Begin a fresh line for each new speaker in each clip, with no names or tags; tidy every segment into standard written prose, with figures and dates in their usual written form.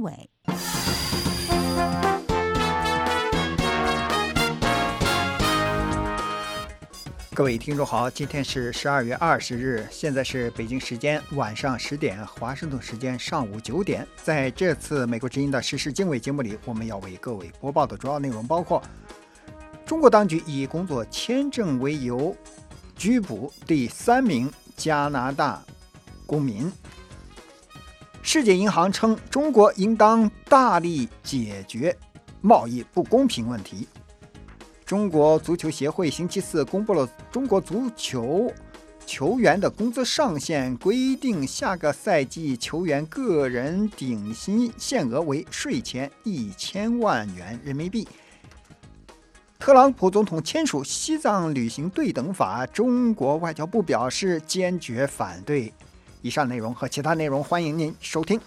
伟。
各位听众好，今天是12月20日，现在是北京时间晚上10点，华盛顿时间上午9点。在这次美国之音的时事经纬节目里，我们要为各位播报的主要内容包括：中国当局以工作签证为由拘捕第3名加拿大公民；世界银行称中国应当大力解决贸易不公平问题；中国足球协会星期四公布了中国足球球员的工资上限，规定下个赛季球员个人顶薪限额为税前1000万元人民币。特朗普总统签署西藏旅行对等法，中国外交部表示坚决反对。以上内容和其他内容，欢迎您收听。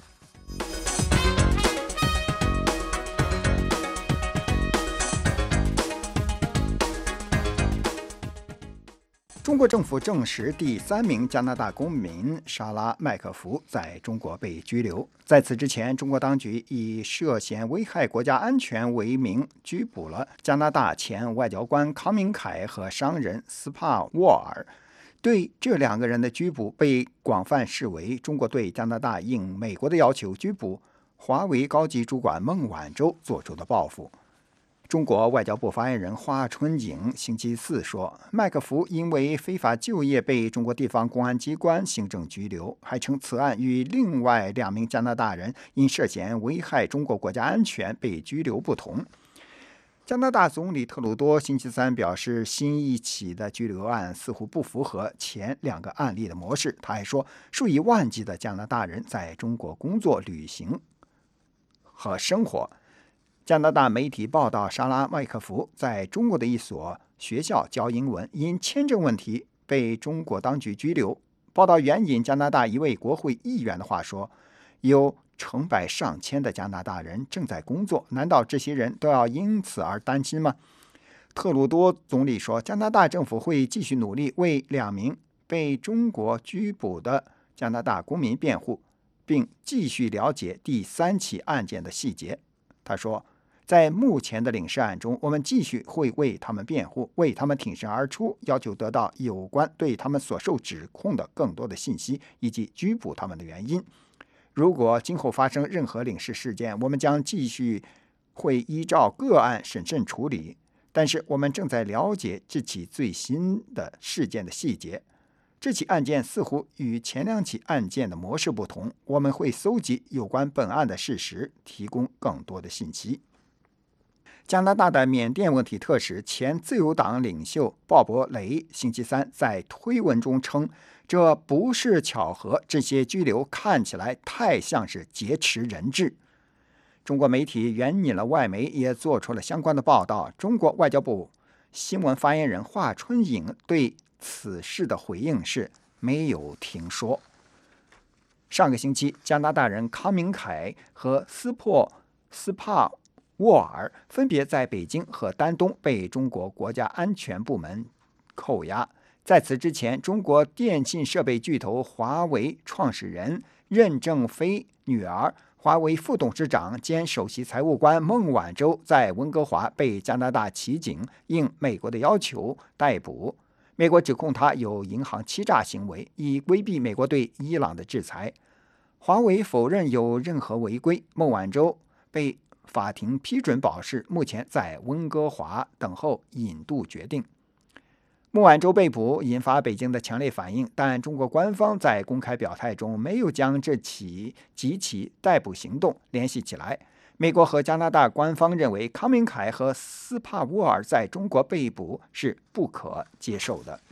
中国政府证实第3名加拿大公民莎拉·麦克福在中国被拘留。在此之前，中国当局以涉嫌危害国家安全为名拘捕了加拿大前外交官康明凯和商人斯帕沃尔。对这2个人的拘捕被广泛视为中国对加拿大应美国的要求拘捕华为高级主管孟晚舟做出的报复。中国外交部发言人华春莹星期四说，麦克福因为非法就业被中国地方公安机关行政拘留，还称此案与另外2名加拿大人因涉嫌危害中国国家安全被拘留不同。加拿大总理特鲁多星期三表示，新一起的拘留案似乎不符合前2个案例的模式。他还说，数以万计的加拿大人在中国工作、旅行和生活。加拿大媒体报道，莎拉·麦克福在中国的一所学校教英文，因签证问题被中国当局拘留。报道援引加拿大一位国会议员的话说，有成百上千的加拿大人正在工作，难道这些人都要因此而担心吗？特鲁多总理说，加拿大政府会继续努力为2名被中国拘捕的加拿大公民辩护，并继续了解第3起案件的细节。他说，在目前的领事案中，我们继续会为他们辩护，为他们挺身而出，要求得到有关对他们所受指控的更多的信息，以及拘捕他们的原因。如果今后发生任何领事事件，我们将继续会依照个案审慎处理，但是我们正在了解这起最新的事件的细节。这起案件似乎与前2起案件的模式不同，我们会搜集有关本案的事实，提供更多的信息。加拿大的缅甸问题特使、前自由党领袖鲍勃·雷星期三在推文中称，这不是巧合，这些拘留看起来太像是劫持人质。中国媒体援引了外媒也做出了相关的报道。中国外交部新闻发言人华春莹对此事的回应是没有听说。上个星期，加拿大人康明凯和斯帕沃尔分别在北京和丹东被中国国家安全部门扣押。在此之前，中国电信设备巨头华为创始人任正非女儿、华为副董事长兼首席财务官孟晚舟在温哥华被加拿大骑警应美国的要求逮捕。美国指控他有银行欺诈行为，以规避美国对伊朗的制裁。华为否认有任何违规。孟晚舟被法庭批准保释，目前在温哥华等候引渡决定。孟晚舟被捕引发北京的强烈反应，但中国官方在公开表态中没有将这几起逮捕行动联系起来。美国和加拿大官方认为康明凯和斯帕沃尔在中国被捕是不可接受的。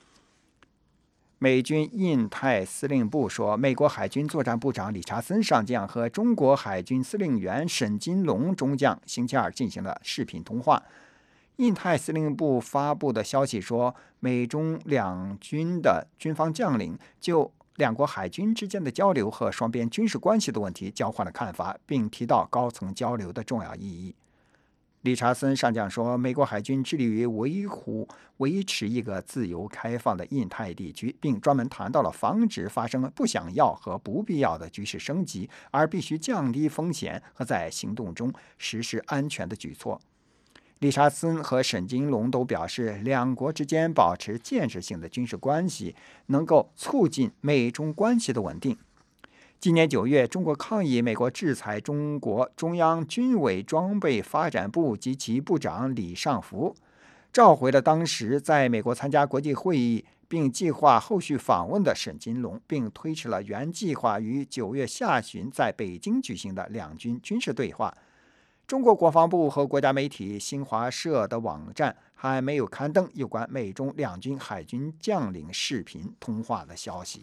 美军印太司令部说，美国海军作战部长理查森上将和中国海军司令员沈金龙中将星期二进行了视频通话。印太司令部发布的消息说，美中两军的军方将领就2国海军之间的交流和双边军事关系的问题交换了看法，并提到高层交流的重要意义。 理查森上将说，美国海军致力于维持一个自由开放的印太地区，并专门谈到了防止发生不想要和不必要的局势升级，而必须降低风险和在行动中实施安全的举措。理查森和沈金龙都表示，两国之间保持建设性的军事关系，能够促进美中关系的稳定。今年9月，中国抗议美国制裁中国中央军委装备发展部及其部长李尚福，召回了当时在美国参加国际会议并计划后续访问的沈金龙，并推迟了原计划于9月下旬在北京举行的两军军事对话。中国国防部和国家媒体新华社的网站还没有刊登有关美中两军海军将领视频通话的消息。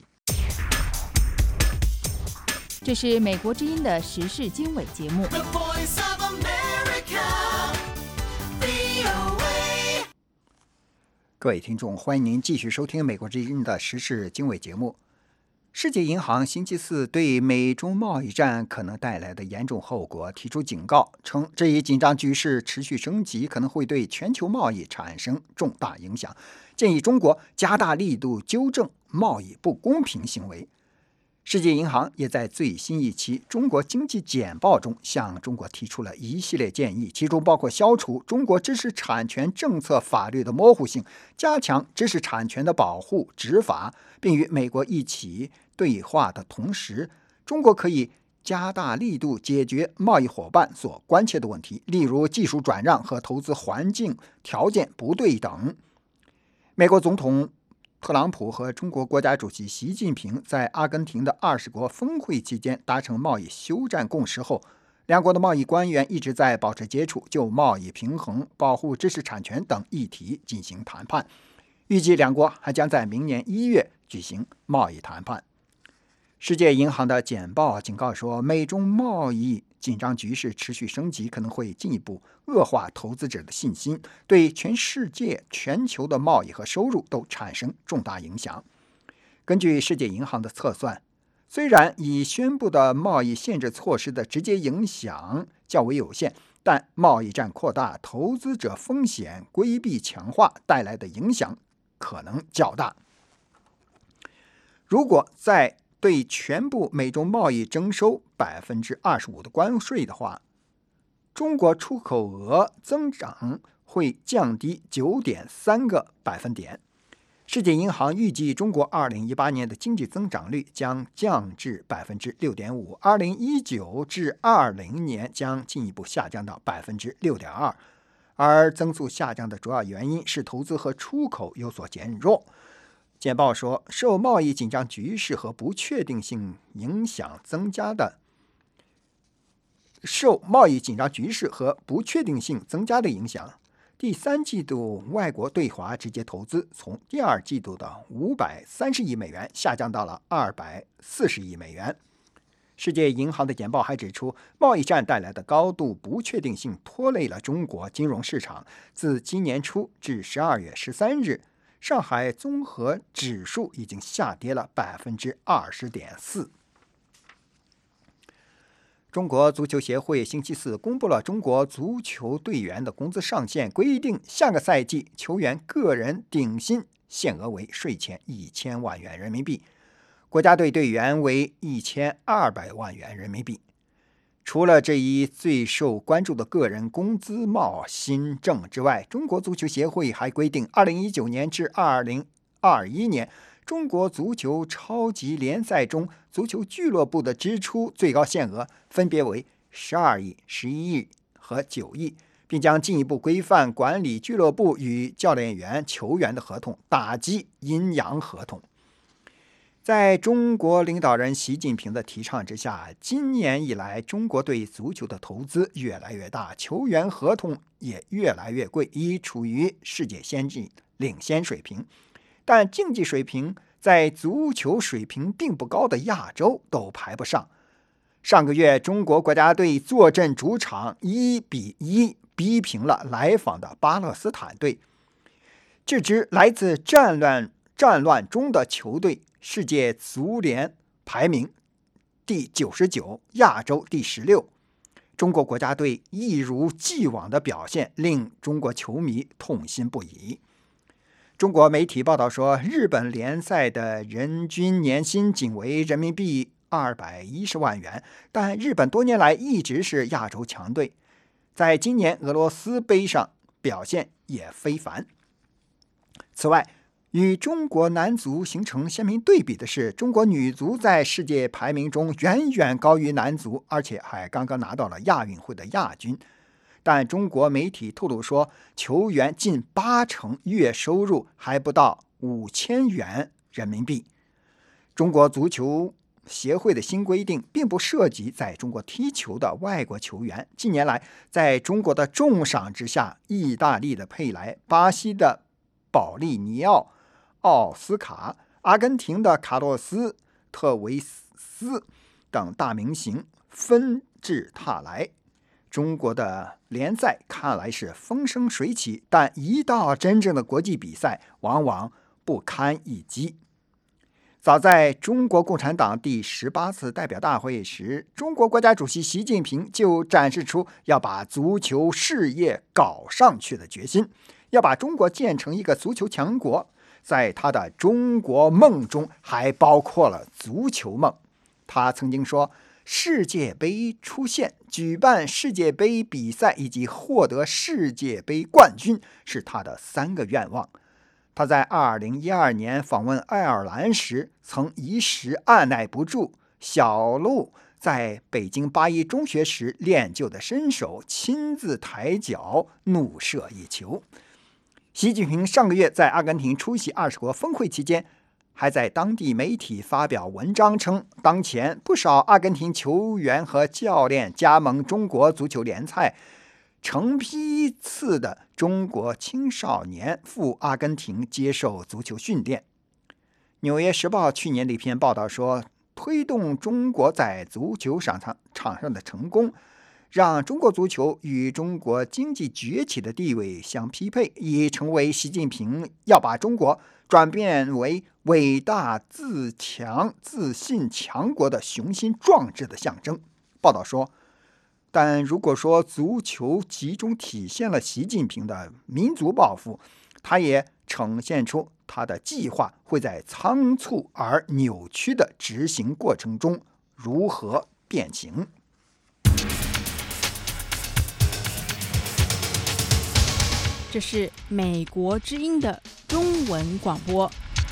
这是美国之音的时事经纬节目。
各位听众，欢迎您继续收听美国之音的时事经纬节目。世界银行星期四对美中贸易战可能带来的严重后果提出警告，称这一紧张局势持续升级可能会对全球贸易产生重大影响，建议中国加大力度纠正贸易不公平行为。世界银行也在最新一期中国经济简报中向中国提出了一系列建议，其中包括消除中国知识产权政策法律的模糊性，加强知识产权的保护执法，并与美国一起对话的同时，中国可以加大力度解决贸易伙伴所关切的问题，例如技术转让和投资环境条件不对等。美国总统特朗普和中国国家主席习近平在阿根廷的20国峰会期间达成贸易休战共识后，两国的贸易官员一直在保持接触，就贸易平衡、保护知识产权等议题进行谈判。预计两国还将在明年1月举行贸易谈判。世界银行的简报警告说，美中贸易紧张局势持续升级，可能会进一步恶化投资者的信心，对全世界、全球的贸易和收入都产生重大影响。根据世界银行的测算，虽然已宣布的贸易限制措施的直接影响较为有限，但贸易战扩大、投资者风险规避强化带来的影响可能较大。如果在对全部美中贸易征收 25% 的关税的话，中国出口额增长会降低 9.3个百分点。世界银行预计中国2018年的经济增长率将降至 6.5%， 2019至20年将进一步下降到 6.2%， 而增速下降的主要原因是投资和出口有所减弱。简报说，受贸易紧张局势和不确定性影响增加的影响，第3季度外国对华直接投资从第2季度的530亿美元下降到了240亿美元。世界银行的简报还指出，贸易战带来的高度不确定性拖累了中国金融市场。自今年初至12月13日，上海综合指数已经下跌了 20.4%。中国足球协会星期四公布了中国足球队员的工资上限，规定下个赛季球员个人顶薪限额为税前1000万元人民币，国家队队员为1200万元人民币。除了这一最受关注的个人工资帽新政之外，中国足球协会还规定2019年至2021年中国足球超级联赛中足球俱乐部的支出最高限额分别为12亿、11亿和9亿，并将进一步规范管理俱乐部与教练员、球员的合同，打击阴阳合同。在中国领导人习近平的提倡之下，今年以来中国对足球的投资越来越大，球员合同也越来越贵，已处于世界先进领先水平。但竞技水平在足球水平并不高的亚洲都排不上。上个月，中国国家队坐镇主场1-1逼平了来访的巴勒斯坦队，这支来自战乱中的球队世界足联排名第99，亚洲第16。 中国国家队一如既往的表现令中国球迷痛心不已。中国媒体报道说，日本联赛的人均年薪仅为人民币210万元，但日本多年来一直是亚洲强队，在今年俄罗斯杯上表现也非凡。此外，与中国男足形成鲜明对比的是，中国女足在世界排名中远远高于男足，而且还刚刚拿到了亚运会的亚军。但中国媒体透露说，球员近80%月收入还不到5000元人民币。中国足球协会的新规定并不涉及在中国踢球的外国球员。近年来，在中国的重赏之下，意大利的佩莱、巴西的保利尼奥、奥斯卡、阿根廷的卡洛斯、特维斯等大明星纷至沓来。中国的联赛看来是风生水起，但一到真正的国际比赛，往往不堪一击。早在中国共产党第18次代表大会时，中国国家主席习近平就展示出要把足球事业搞上去的决心，要把中国建成一个足球强国。在他的中国梦中还包括了足球梦。他曾经说，世界杯出现、举办世界杯比赛以及获得世界杯冠军是他的3个愿望。他在2012年访问爱尔兰时，曾一时按耐不住，小鹿在北京八一中学时练就的身手，亲自抬脚怒射一球。习近平上个月在阿根廷出席20国峰会期间，还在当地媒体发表文章称，当前不少阿根廷球员和教练加盟中国足球联赛，成批次的中国青少年赴阿根廷接受足球训练。纽约时报去年的一篇报道说，推动中国在足球场上的成功，让中国足球与中国经济崛起的地位相匹配，已成为习近平要把中国转变为伟大、自强、自信强国的雄心壮志的象征。报道说，但如果说足球集中体现了习近平的民族抱负，他也呈现出他的计划会在仓促而扭曲的执行过程中如何变形。
这是美国之音的中文广播。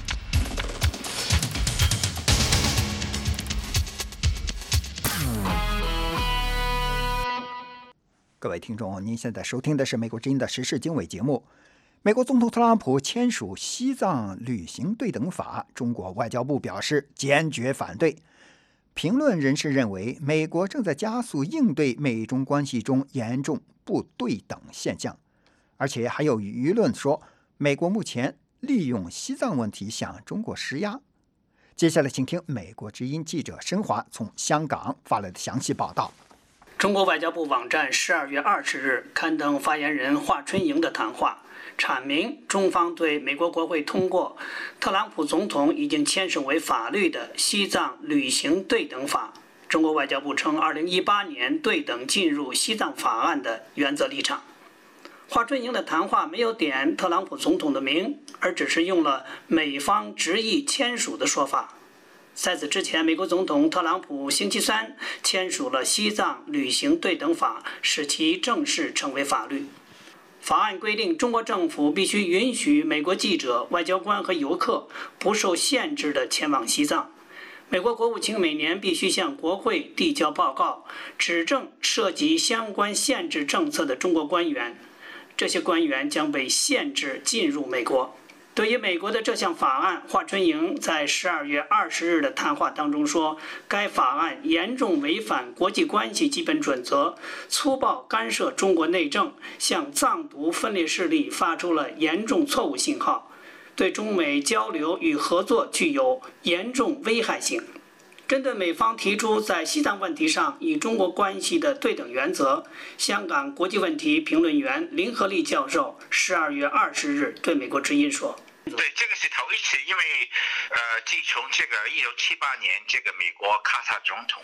各位听众，您现在收听的是美国之音的时事经纬节目。美国总统特朗普签署西藏旅行对等法，中国外交部表示坚决反对。评论人士认为，美国正在加速应对美中关系中严重不对等现象，而且还有舆论说，美国目前利用西藏问题向中国施压。接下来请听美国之音记者申华从香港发来的详细报道。
中国外交部网站12月20日刊登发言人华春莹的谈话，阐明中方对美国国会通过特朗普总统已经签署为法律的西藏旅行对等法，中国外交部称2018年对等进入西藏法案的原则立场。华春莹的谈话没有点特朗普总统的名，而只是用了美方执意签署的说法。在此之前，美国总统特朗普星期三签署了西藏旅行对等法，使其正式成为法律。法案规定，中国政府必须允许美国记者、外交官和游客不受限制地前往西藏。美国国务卿每年必须向国会递交报告，指证涉及相关限制政策的中国官员。这些官员将被限制进入美国。对于美国的这项法案，华春莹在12月20日的谈话当中说，该法案严重违反国际关系基本准则，粗暴干涉中国内政，向藏独分裂势力发出了严重错误信号，对中美交流与合作具有严重危害性。针对美方提出在西藏问题上与中国关系的对等原则，香港国际问题评论员林和利教授12月20日对美国之音说，
对，这个是头一次，因为自从这个1978年这个美国卡塔总统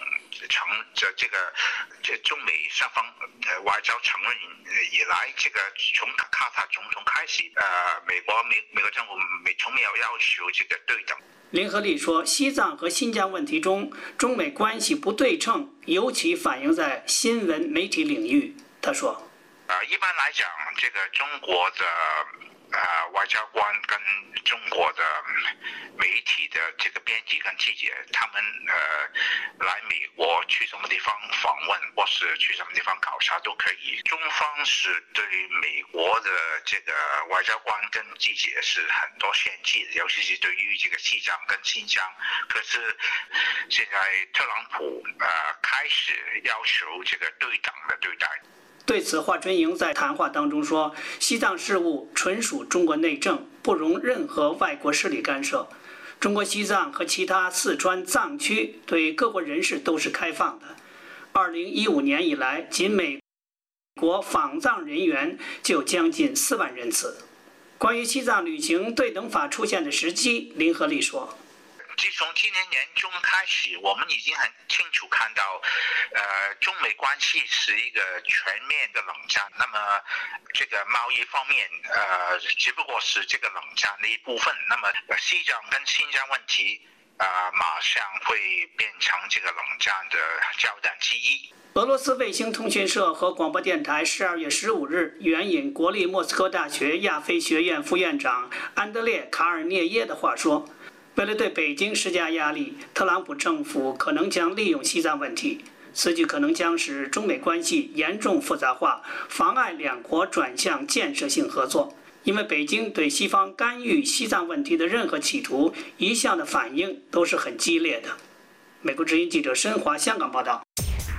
这中美双方外交承认以来，这个从卡塔总统开始，美国政府从没有要求这个对等。
林和利说，西藏和新疆问题中，中美关系不对称，尤其反映在新闻媒体领域。他说，
一般来讲，这个中国的外交官跟中国的媒体的这个编辑跟记者，他们来美国去什么地方访问，或是去什么地方考察都可以。中方是对美国的这个外交官跟记者是很多限制的，尤其是对于这个西藏跟新疆。可是现在特朗普开始要求这个对等的对待。
对此，华春莹在谈话当中说，西藏事务纯属中国内政，不容任何外国势力干涉。中国西藏和其他四川藏区对各国人士都是开放的。2015年以来，仅美国访藏人员就将近4万人次。关于西藏旅行对等法出现的时机，林和利说，
自从今年年中开始，我们已经很清楚看到，中美关系是一个全面的冷战。那么，这个贸易方面，只不过是这个冷战的一部分。那么，西藏跟新疆问题，马上会变成这个冷战的焦点之一。
俄罗斯卫星通讯社和广播电台12月15日援引国立莫斯科大学亚非学院副院长安德烈·卡尔涅耶的话说，为了对北京施加压力，特朗普政府可能将利用西藏问题，此举可能将使中美关系严重复杂化，妨碍两国转向建设性合作。因为北京对西方干预西藏问题的任何企图，一向的反应都是很激烈的。美国之音记者申华香港报道。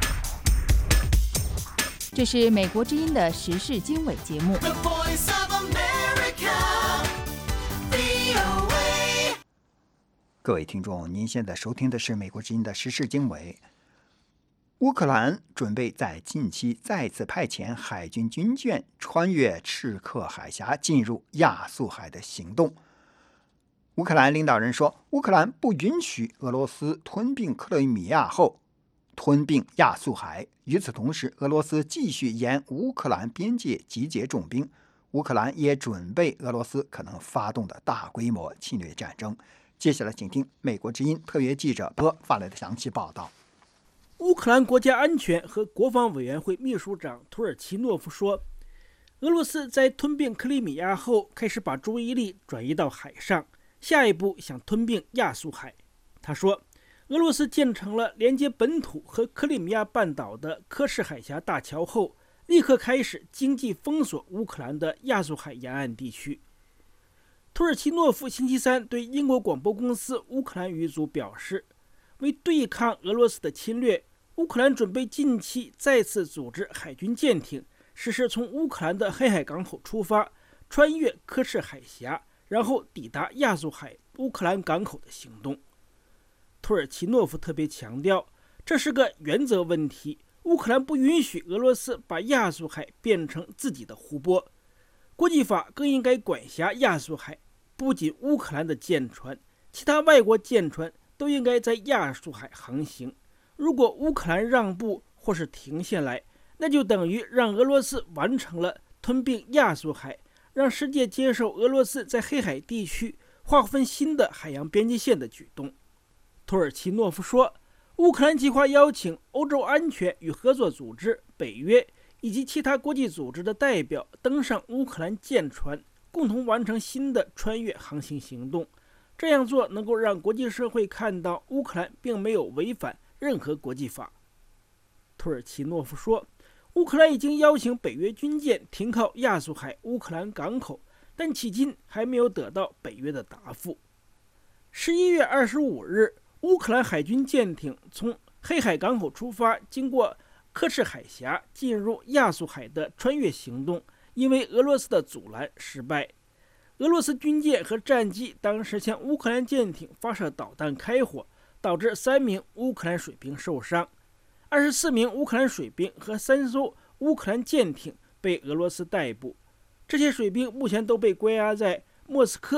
这是美国之音的时事经纬节目。
各位听众，您现在收听的是美国之音的时事经纬。乌克兰准备在近期再次派遣海军军舰穿越赤克海峡进入亚速海的行动。乌克兰领导人说，乌克兰不允许俄罗斯吞并克里米亚后吞并亚速海。与此同时，俄罗斯继续沿乌克兰边界集结重兵，乌克兰也准备俄罗斯可能发动的大规模侵略战争。接下来请听美国之音特约记者波发来的详细报道。
乌克兰国家安全和国防委员会秘书长土尔奇诺夫说，俄罗斯在吞并克里米亚后开始把注意力转移到海上，下一步想吞并亚速海。他说，俄罗斯建成了连接本土和克里米亚半岛的科什海峡大桥后，立刻开始经济封锁乌克兰的亚速海沿岸地区。土尔奇诺夫星期三对英国广播公司乌克兰语组表示，为对抗俄罗斯的侵略，乌克兰准备近期再次组织海军舰艇实施从乌克兰的黑海港口出发，穿越科什海峡，然后抵达亚速海乌克兰港口的行动。土尔奇诺夫特别强调，这是个原则问题，乌克兰不允许俄罗斯把亚速海变成自己的湖泊。国际法更应该管辖亚速海，不仅乌克兰的舰船，其他外国舰船都应该在亚速海航行。如果乌克兰让步或是停下来，那就等于让俄罗斯完成了吞并亚速海，让世界接受俄罗斯在黑海地区划分新的海洋边界线的举动。土尔奇诺夫说，乌克兰计划邀请欧洲安全与合作组织、北约以及其他国际组织的代表登上乌克兰舰船，共同完成新的穿越航行行动。这样做能够让国际社会看到乌克兰并没有违反任何国际法。土尔奇诺夫说，乌克兰已经邀请北约军舰停靠亚速海乌克兰港口，但迄今还没有得到北约的答复。11月25日，乌克兰海军舰艇从黑海港口出发，经过科什海峡进入亚速海的穿越行动，因为俄罗斯的阻拦失败。俄罗斯军舰和战机当时向乌克兰舰艇发射导弹开火，导致3名乌克兰水兵受伤，24名乌克兰水兵和3艘乌克兰舰艇被俄罗斯逮捕。这些水兵目前都被关押在莫斯科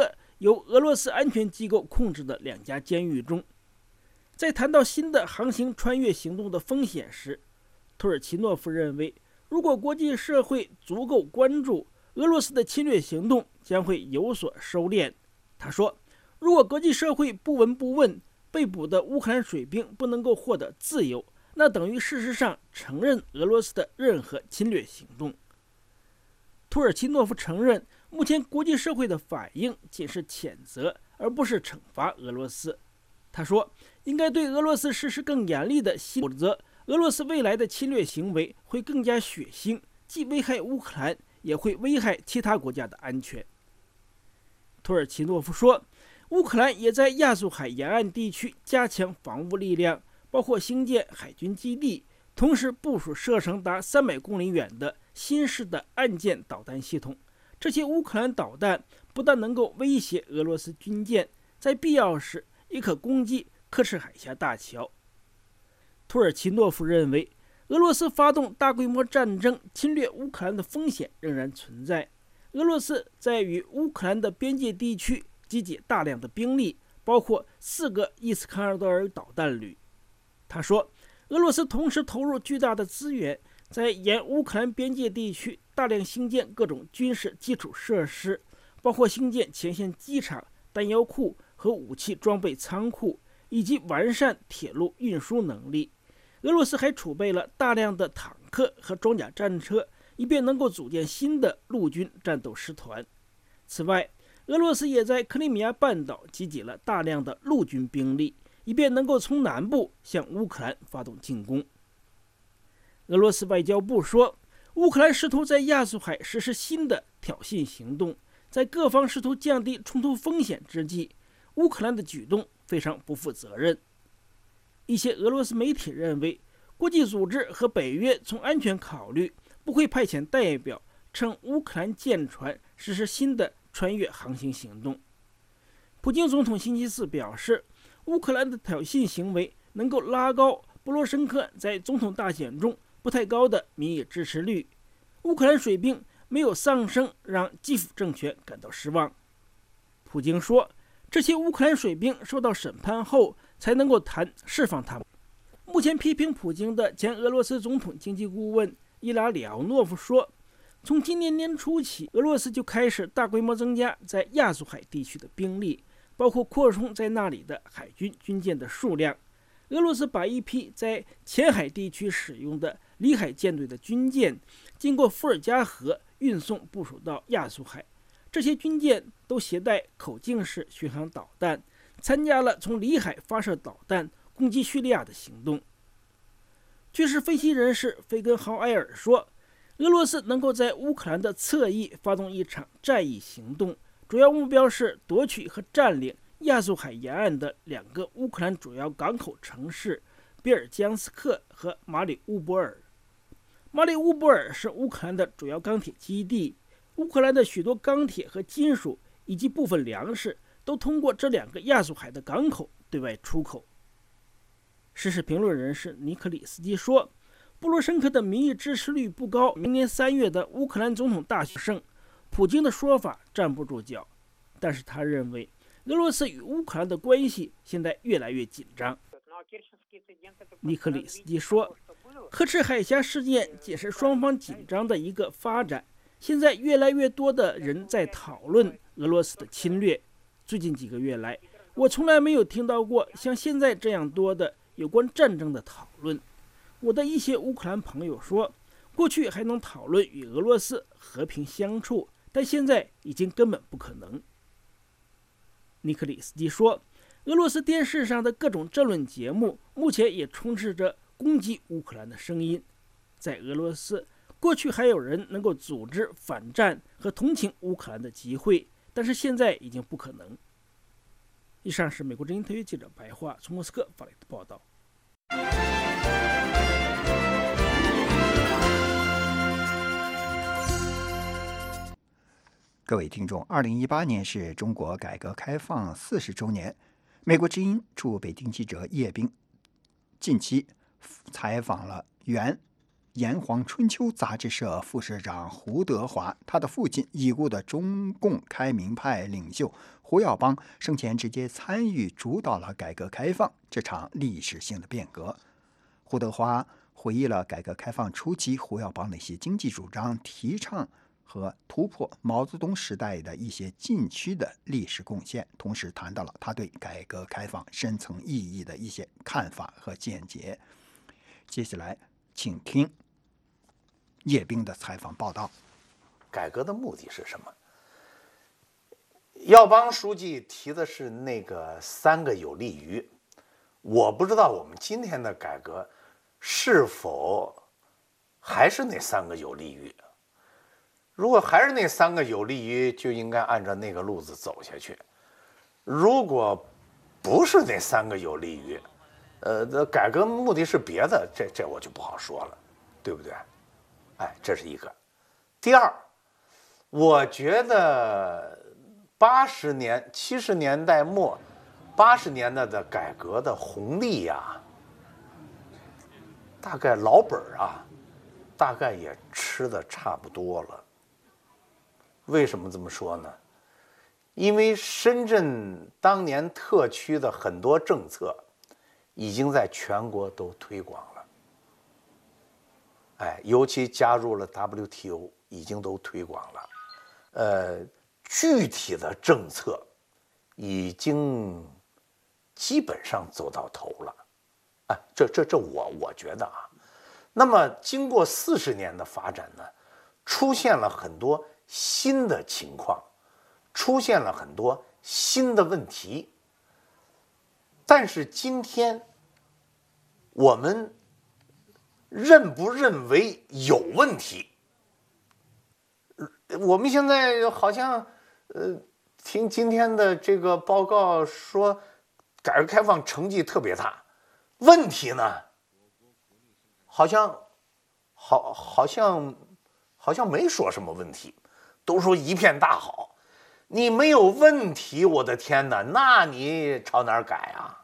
由俄罗斯安全机构控制的2家监狱中。在谈到新的航行穿越行动的风险时，土尔奇诺夫认为，如果国际社会足够关注，俄罗斯的侵略行动将会有所收敛。他说，如果国际社会不闻不问，被捕的乌克兰水兵不能够获得自由，那等于事实上承认俄罗斯的任何侵略行动。土尔奇诺夫承认，目前国际社会的反应仅是谴责，而不是惩罚俄罗斯。他说，应该对俄罗斯实施更严厉的新，否则俄罗斯未来的侵略行为会更加血腥，既危害乌克兰，也会危害其他国家的安全。土尔奇诺夫说，乌克兰也在亚速海沿岸地区加强防务力量，包括兴建海军基地，同时部署射程达300公里远的新式的岸舰导弹系统。这些乌克兰导弹不但能够威胁俄罗斯军舰，在必要时也可攻击刻赤海峡大桥。土尔奇诺夫认为，俄罗斯发动大规模战争侵略乌克兰的风险仍然存在。俄罗斯在与乌克兰的边界地区集结大量的兵力，包括4个伊斯坎德尔导弹旅。他说，俄罗斯同时投入巨大的资源，在沿乌克兰边界地区大量兴建各种军事基础设施，包括兴建前线机场、弹药库和武器装备仓库，以及完善铁路运输能力。俄罗斯还储备了大量的坦克和装甲战车，以便能够组建新的陆军战斗师团。此外，俄罗斯也在克里米亚半岛集结了大量的陆军兵力，以便能够从南部向乌克兰发动进攻。俄罗斯外交部说，乌克兰试图在亚速海实施新的挑衅行动，在各方试图降低冲突风险之际，乌克兰的举动非常不负责任。一些俄罗斯媒体认为，国际组织和北约从安全考虑不会派遣代表乘乌克兰舰船实施新的穿越航行行动。普京总统星期四表示，乌克兰的挑衅行为能够拉高波罗申科在总统大选中不太高的民意支持率。乌克兰水兵没有丧生，让基辅政权感到失望。普京说，这些乌克兰水兵受到审判后才能够谈释放他们。目前批评普京的前俄罗斯总统经济顾问伊拉里奥诺夫说，从今年年初起，俄罗斯就开始大规模增加在亚速海地区的兵力，包括扩充在那里的海军军舰的数量。俄罗斯把一批在前海地区使用的里海舰队的军舰经过伏尔加河运送部署到亚速海，这些军舰都携带口径式巡航导弹，参加了从里海发射导弹攻击叙利亚的行动。军事分析人士费根豪埃尔说，俄罗斯能够在乌克兰的侧翼发动一场战役行动，主要目标是夺取和占领亚速海沿岸的2个乌克兰主要港口城市比尔江斯克和马里乌波尔。马里乌波尔是乌克兰的主要钢铁基地，乌克兰的许多钢铁和金属以及部分粮食都通过这2个亚速海的港口对外出口。时事评论人士尼克里斯基说，波罗申科的民意支持率不高，明年3月的乌克兰总统大选胜，普京的说法站不住脚。但是他认为，俄罗斯与乌克兰的关系现在越来越紧张。尼克里斯基说，刻赤海峡事件仅是双方紧张的一个发展，现在越来越多的人在讨论俄罗斯的侵略。最近几个月来，我从来没有听到过像现在这样多的有关战争的讨论。我的一些乌克兰朋友说，过去还能讨论与俄罗斯和平相处，但现在已经根本不可能。尼克里斯基说，俄罗斯电视上的各种政论节目目前也充斥着攻击乌克兰的声音。在俄罗斯，过去还有人能够组织反战和同情乌克兰的集会，但是现在已经不可能。以上是美国之音特约记者白桦从莫斯科发来的报道。
各位听众，2018年是中国改革开放40周年。美国之音驻北京记者叶冰近期采访了原炎黄春秋杂志社副社长胡德华，他的父亲已故的中共开明派领袖胡耀邦生前直接参与主导了改革开放这场历史性的变革。胡德华回忆了改革开放初期胡耀邦的一些经济主张，提倡和突破毛泽东时代的一些禁区的历史贡献，同时谈到了他对改革开放深层意义的一些看法和见解。接下来请听叶冰的采访报道。
改革的目的是什么？耀邦书记提的是那个3个有利于，我不知道我们今天的改革是否还是那3个有利于。如果还是那3个有利于，就应该按照那个路子走下去。如果不是那3个有利于，改革目的是别的，这我就不好说了，对不对？哎，这是一个。第二，我觉得70年代末、80年代的改革的红利呀，大概老本啊，大概也吃得差不多了。为什么这么说呢？因为深圳当年特区的很多政策已经在全国都推广了，哎，尤其加入了 WTO， 已经都推广了。具体的政策已经基本上走到头了，哎，这我觉得啊。那么经过40年的发展呢，出现了很多新的情况，出现了很多新的问题。但是今天我们认不认为有问题？我们现在好像听今天的这个报告说改革开放成绩特别大，问题呢好像没说什么问题，都说一片大好。你没有问题，我的天哪，那你朝哪儿改啊？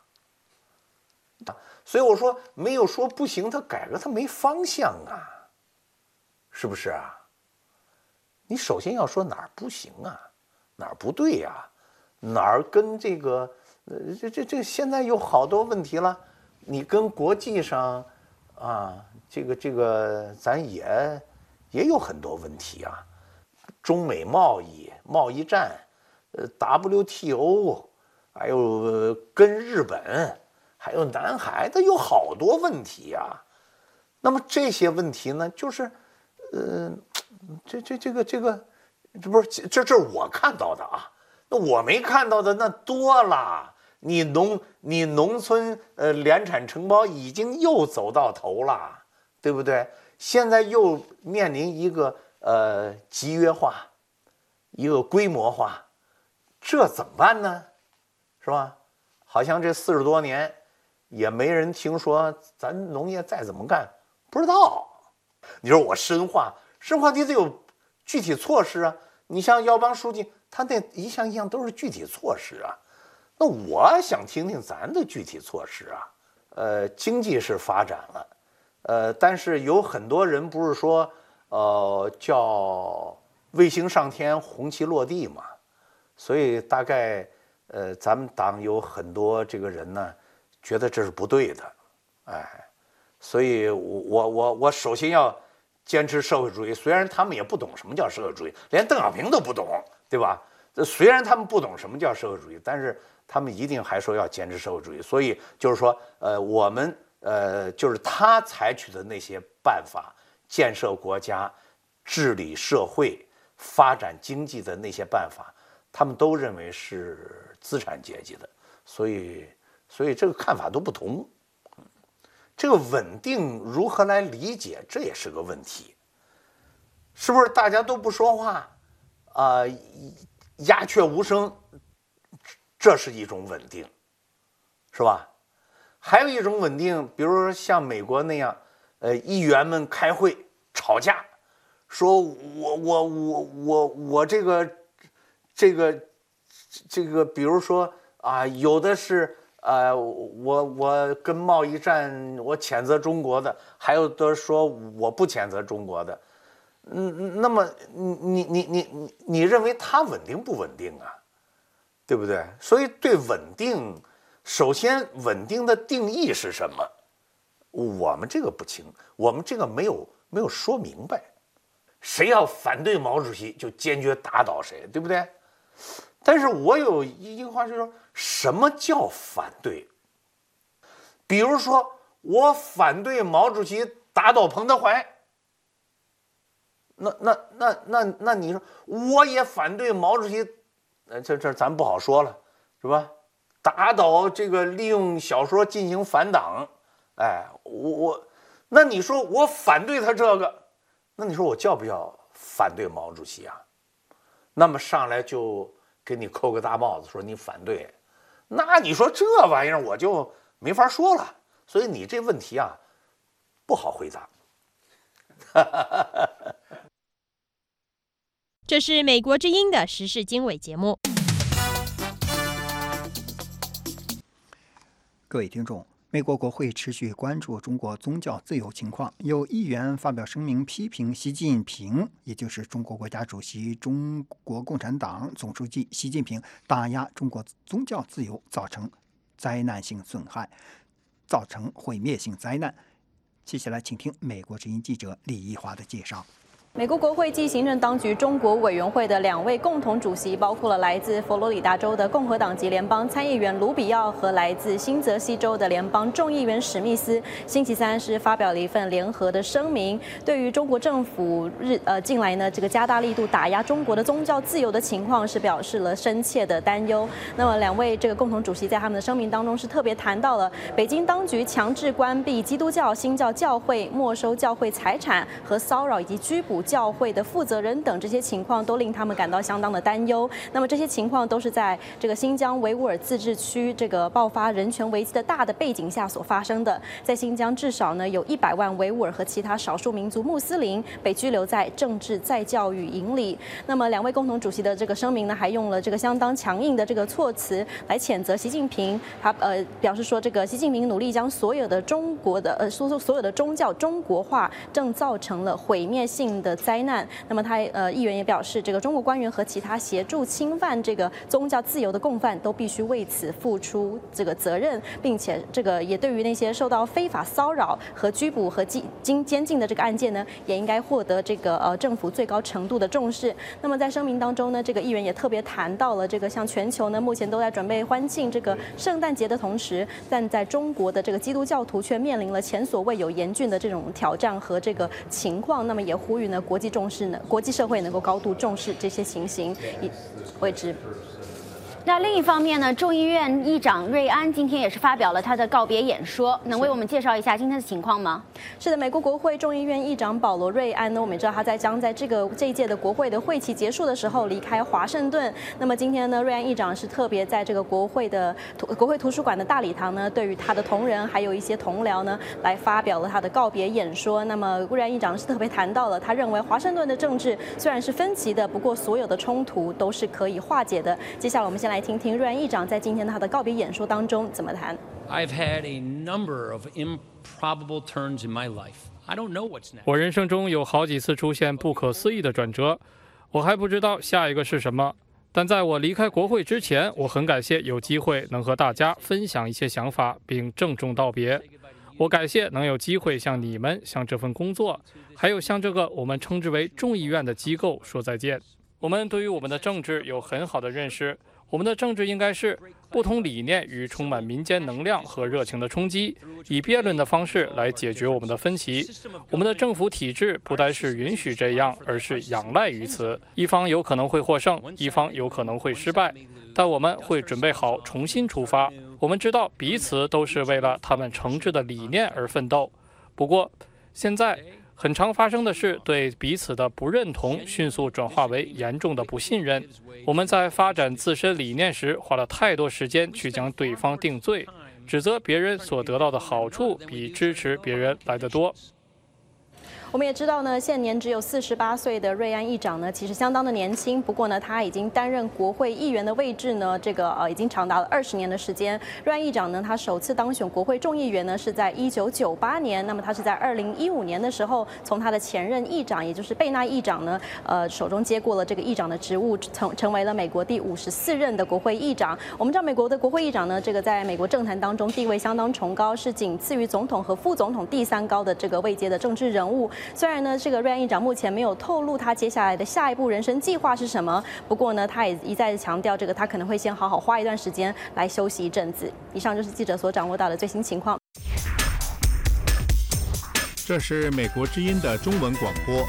所以我说没有说不行，他改革他没方向啊，是不是啊？你首先要说哪儿不行啊，哪儿不对呀，哪儿跟这个这现在有好多问题了，你跟国际上啊，这个咱也有很多问题啊，中美贸易战，WTO， 还有跟日本，还有南海，它有好多问题啊。那么这些问题呢，就是这不是这是我看到的啊，那我没看到的那多了。你农村联产承包已经又走到头了，对不对？现在又面临一个集约化，一个规模化，这怎么办呢？是吧？好像这40多年也没人听说咱农业再怎么干，不知道。你说我深化你得有具体措施啊。你像耀邦书记，他那一项一项都是具体措施啊。那我想听听咱的具体措施啊。经济是发展了，但是有很多人不是说叫卫星上天，红旗落地嘛，所以大概咱们党有很多这个人呢，觉得这是不对的，哎，所以我首先要坚持社会主义，虽然他们也不懂什么叫社会主义，连邓小平都不懂，对吧？虽然他们不懂什么叫社会主义，但是他们一定还说要坚持社会主义。所以就是说，我们就是他采取的那些办法，建设国家、治理社会、发展经济的那些办法，他们都认为是资产阶级的，所以这个看法都不同。这个稳定如何来理解，这也是个问题。是不是大家都不说话啊，鸦雀无声，这是一种稳定，是吧？还有一种稳定，比如说像美国那样，议员们开会吵架，说我这个，比如说啊，有的是我跟贸易战我谴责中国的，还有的说我不谴责中国的。那么你认为它稳定不稳定啊？对不对？所以对稳定，首先稳定的定义是什么？我们这个不清，我们这个没有说明白。谁要反对毛主席，就坚决打倒谁，对不对？但是我有一句话是说，什么叫反对？比如说，我反对毛主席打倒彭德怀，那你说我也反对毛主席，这咱不好说了，是吧？打倒这个利用小说进行反党，那你说我反对他这个，那你说我叫不叫反对毛主席啊？那么上来就给你扣个大帽子，说你反对，那你说这玩意儿我就没法说了。所以你这问题啊，不好回答。
这是美国之音的时事经纬节目。
各位听众，美国国会持续关注中国宗教自由情况，有议员发表声明批评习近平，也就是中国国家主席、中国共产党总书记习近平打压中国宗教自由，造成灾难性损害，造成毁灭性灾难。接下来请听美国之音记者李怡华的介绍。
美国国会暨行政当局中国委员会的2位共同主席，包括了来自佛罗里达州的共和党籍联邦参议员卢比奥和来自新泽西州的联邦众议员史密斯，星期三是发表了一份联合的声明，对于中国政府近来呢这个加大力度打压中国的宗教自由的情况是表示了深切的担忧。那么2位这个共同主席在他们的声明当中是特别谈到了北京当局强制关闭基督教新教教会、没收教会财产和骚扰以及拘捕教会的负责人等这些情况都令他们感到相当的担忧。那么这些情况都是在这个新疆维吾尔自治区这个爆发人权危机的大的背景下所发生的。在新疆至少呢有100万维吾尔和其他少数民族穆斯林被拘留在政治再教育营里。那么2位共同主席的这个声明呢，还用了这个相当强硬的这个措辞来谴责习近平。他表示说，这个习近平努力将所有的中国的所有的宗教中国化，正造成了毁灭性的灾难。那么他议员也表示，这个中国官员和其他协助侵犯这个宗教自由的共犯都必须为此付出这个责任，并且这个也对于那些受到非法骚扰和拘捕和监禁的这个案件呢，也应该获得这个政府最高程度的重视。那么在声明当中呢，这个议员也特别谈到了这个像全球呢目前都在准备欢庆这个圣诞节的同时，但在中国的这个基督教徒却面临了前所未有严峻的这种挑战和这个情况。那么也呼吁呢国际社会能够高度重视这些情形，以为之。
那另一方面呢，众议院议长瑞安今天也是发表了他的告别演说，能为我们介绍一下今天的情况吗？
是的，美国国会众议院议长保罗·瑞安呢，我们也知道他将在这一届的国会的会期结束的时候离开华盛顿。那么今天呢，瑞安议长是特别在这个国会图书馆的大礼堂呢，对于他的同仁还有一些同僚呢，来发表了他的告别演说。那么瑞安议长是特别谈到了，他认为华盛顿的政治虽然是分歧的，不过所有的冲突都是可以化解的。接下来我们先来听听瑞安议长在今天他的告别演说当中怎么谈。
I've had a number of improbable turns in my life. I don't know what's next.
我人生中有好几次出现不可思议的转折，我还不知道下一个是什么。但在我离开国会之前，我很感谢有机会能和大家分享一些想法，并郑重道别。我感谢能有机会向你们、向这份工作，还有向这个我们称之为众议院的机构说再见。我们对于我们的政治有很好的认识。我们的政治应该是不同理念与充满民间能量和热情的冲击，以辩论的方式来解决我们的分歧。我们的政府体制不单是允许这样，而是仰赖于此。一方有可能会获胜，一方有可能会失败，但我们会准备好重新出发。我们知道彼此都是为了他们诚挚的理念而奋斗。不过，现在很常发生的是，对彼此的不认同迅速转化为严重的不信任。我们在发展自身理念时，花了太多时间去将对方定罪，指责别人所得到的好处比支持别人来得多。
我们也知道呢，现年只有48岁的瑞安议长呢，其实相当的年轻。不过呢，他已经担任国会议员的位置呢，已经长达了20年的时间。瑞安议长呢，他首次当选国会众议员呢是在1998年，那么他是在2015年的时候，从他的前任议长，也就是贝纳议长呢，手中接过了这个议长的职务，成为了美国第54任的国会议长。我们知道美国的国会议长呢，这个在美国政坛当中地位相当崇高，是仅次于总统和副总统第3高的这个位阶的政治人物。虽然呢，这个瑞安议长目前没有透露他接下来的下一步人生计划是什么，不过呢，他也一再强调，他可能会先好好花一段时间来休息一阵子。以上就是记者所掌握到的最新情况。
这是美国之音的中文广播。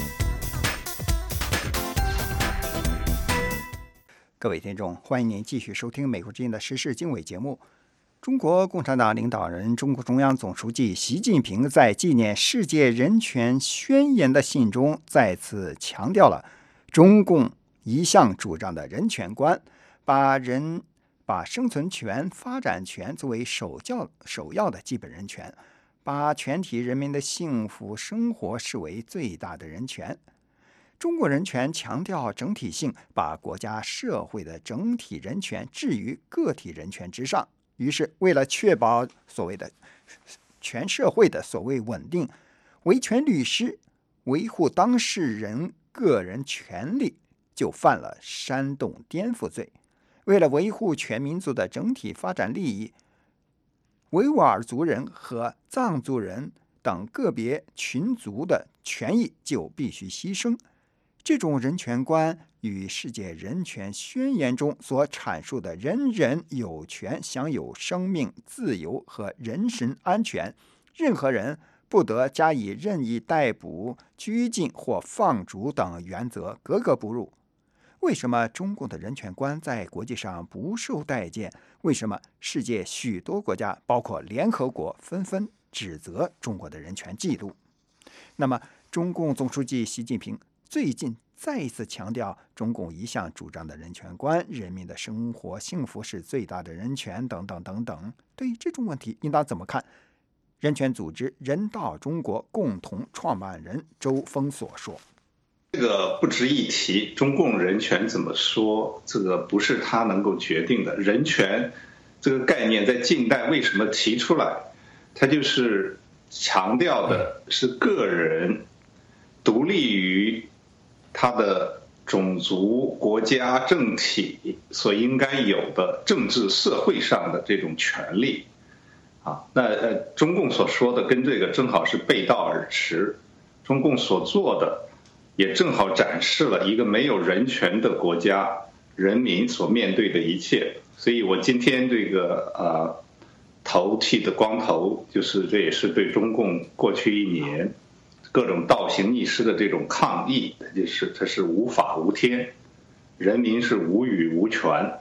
各位听众，欢迎您继续收听美国之音的时事经纬节目。中国共产党领导人、中国中央总书记习近平在纪念世界人权宣言的信中再次强调了中共一向主张的人权观，把生存权、发展权作为首要的基本人权，把全体人民的幸福生活视为最大的人权。中国人权强调整体性，把国家社会的整体人权置于个体人权之上。于是，为了确保所谓的全社会的所谓稳定，维权律师维护当事人个人权利，就犯了煽动颠覆罪。为了维护全民族的整体发展利益，维吾尔族人和藏族人等个别群族的权益就必须牺牲。这种人权观与世界人权宣言中所阐述的人人有权享有生命、自由和人身安全，任何人不得加以任意逮捕、拘禁或放逐等原则格格不入。为什么中共的人权观在国际上不受待见？为什么世界许多国家，包括联合国，纷纷指责中国的人权纪录？那么，中共总书记习近平最近再一次强调中共一向主张的人权观，人民的生活幸福是最大的人权等等等等。对于这种问题应当怎么看？人权组织人道中国共同创办人周峰所说，
这个不值一提，中共人权怎么说，这个不是他能够决定的。人权这个概念在近代为什么提出来，它就是强调的是个人独立于他的种族、国家、政体所应该有的政治社会上的这种权利啊。那中共所说的跟这个正好是背道而驰，中共所做的也正好展示了一个没有人权的国家人民所面对的一切。所以我今天这个头剃的光头，就是这也是对中共过去1年各种倒行逆施的这种抗议，它是无法无天，人民是无语无权。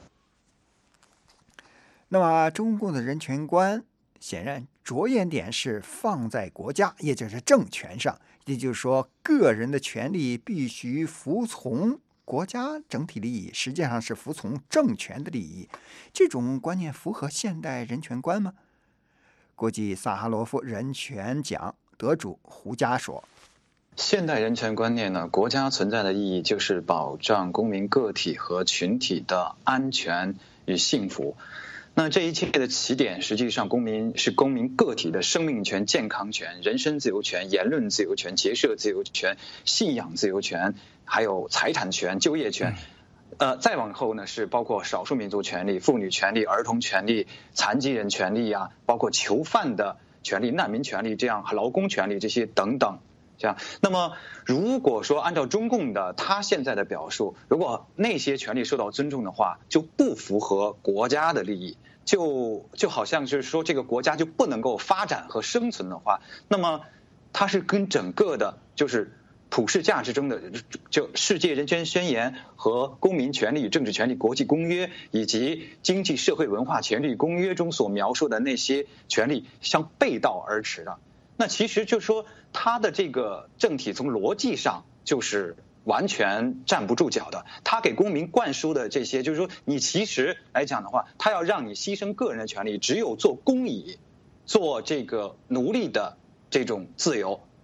那么中共的人权观显然着眼点是放在国家，也就是政权上，也就是说个人的权利必须服从国家整体利益，实际上是服从政权的利益。这种观念符合现代人权观吗？国际萨哈罗夫人权奖得主胡佳说，
现代人权观念呢，国家存在的意义就是保障公民个体和群体的安全与幸福。那这一切的起点，实际上公民个体的生命权、健康权、人身自由权、言论自由权、结社自由权、信仰自由权，还有财产权、就业权。再往后呢，是包括少数民族权利、妇女权利、儿童权利、残疾人权利啊，包括囚犯的权利、难民权利，这样劳工权利这些等等。这样，那么如果说按照中共的他现在的表述，如果那些权利受到尊重的话，就不符合国家的利益，就好像是说这个国家就不能够发展和生存的话，那么它是跟整个的就是普世价值中的就世界人权宣言和公民权利与政治权利国际公约以及经济社会文化权利公约中所描述的那些权利相背道而驰的。那其实就是说他的这个政体从逻辑上就是完全站不住脚的。他给公民灌输的这些就是说，你其实来讲的话，他要让你牺牲个人的权利，只有做公蚁、做这个奴隶的这种自由，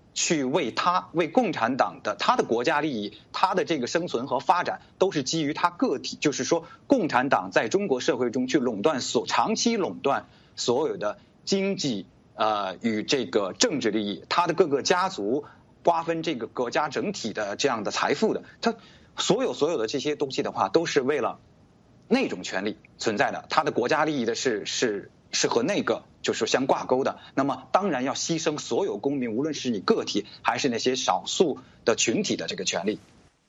去为共产党的他的国家利益，他的这个生存和发展都是基于他个体，就是说共产党在中国社会中去长期垄断所有的经济与这个政治利益，他的各个家族瓜分这个国家整体的这样的财富的，他所有的这些东西的话，都是为了那种权利存在的，他的国家利益的是和那个就是相挂钩的，那么当然要牺牲所有公民，无论是你个体还是那些少数的群体的这个权利。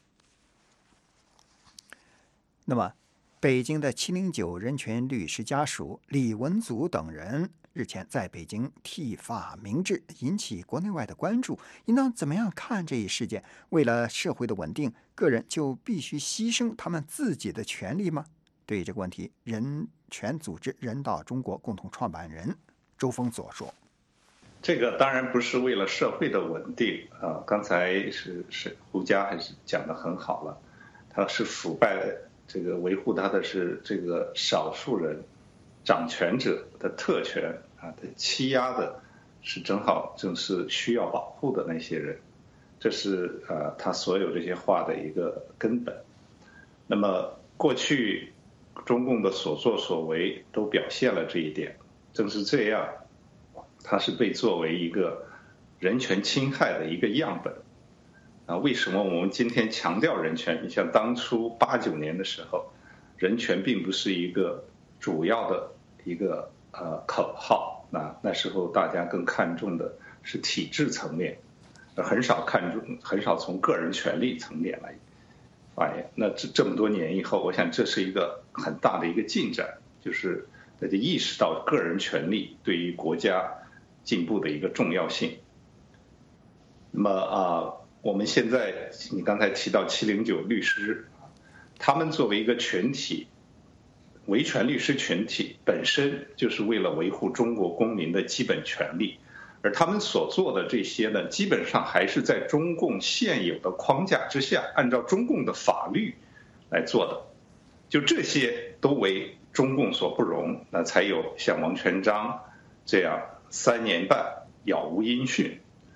那么，北京的709人权律师家属李文祖等人日前在北京剃发明志，引起国内外的关注。应当怎么样看这一事件？为了社会的稳定，个人就必须牺牲他们自己的权利吗？对于这个问题，人权组织人道中国共同创办人周峰所说：“
这个当然不是为了社会的稳定啊，刚才是胡佳还是讲得很好了，他是腐败的，这个维护他的是这个少数人掌权者的特权啊，他欺压的是正是需要保护的那些人，这是他所有这些话的一个根本。那么过去中共的所作所为都表现了这一点，正是这样，它是被作为一个人权侵害的一个样本啊。为什么我们今天强调人权？你像当初89年的时候，人权并不是一个主要的一个口号，那时候大家更看重的是体制层面，很少从个人权利层面来发言。那这么多年以后，我想这是一个很大的一个进展，就是大家意识到个人权利对于国家进步的一个重要性。那么我们现在你刚才提到709律师，他们作为一个群体，维权律师群体本身就是为了维护中国公民的基本权利，而他们所做的这些呢，基本上还是在中共现有的框架之下，按照中共的法律来做的，就这些都为中共所不容，那才有像王全璋这样3年半杳无音讯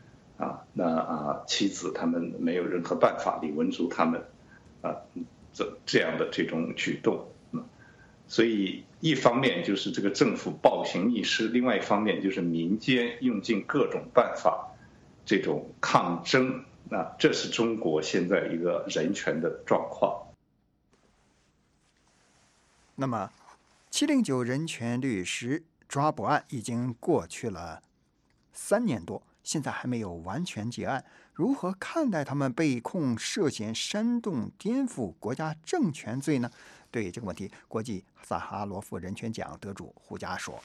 妻子他们没有任何办法，李文祖他们这样的这种举动。所以一方面就是这个政府暴行逆施，另外一方面就是民间用尽各种办法这种抗争，这是中国现在一个人权的状况。
那么709人权律师抓捕案已经过去了3年多，现在还没有完全结案，如何看待他们被控涉嫌煽动颠覆国家政权罪呢？对这个问题，国际萨哈罗夫人权奖得主胡佳说